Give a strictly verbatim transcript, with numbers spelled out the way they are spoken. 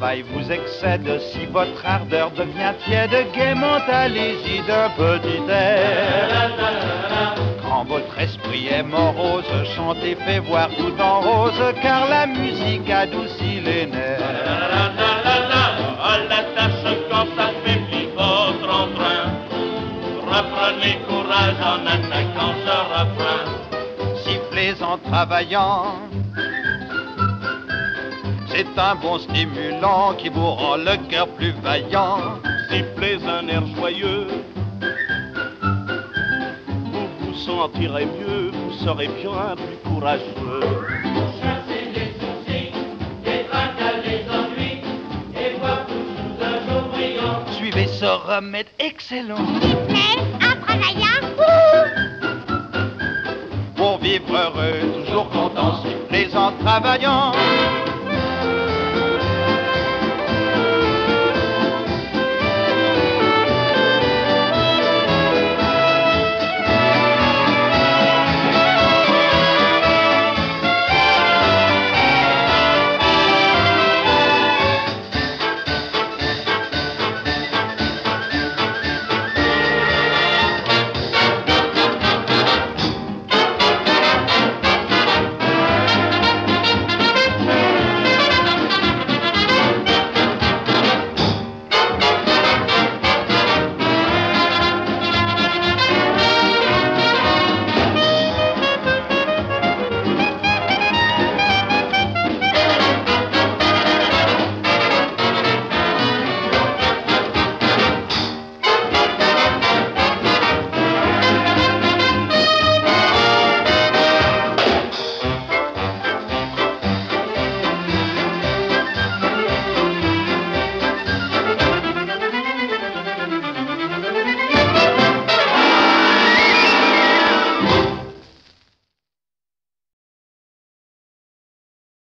travail vous excède, si votre ardeur devient tiède, gaiement allez-y d'un petit air. Quand votre esprit est morose, chantez, fait voir tout en rose, car la musique adoucit les nerfs. À la tâche quand affaiblit votre entrain, reprenez courage en attaquant ce refrain. Sifflez en travaillant, c'est un bon stimulant qui vous rend le cœur plus vaillant. Sifflez un air joyeux, vous vous sentirez mieux, vous serez bien plus courageux. Chassez les soucis, les tracas, les ennuis, et voir-vous sous un jour brillant. Suivez ce remède excellent Sifflez en travaillant. pour vivre heureux, toujours content. Sifflez en travaillant.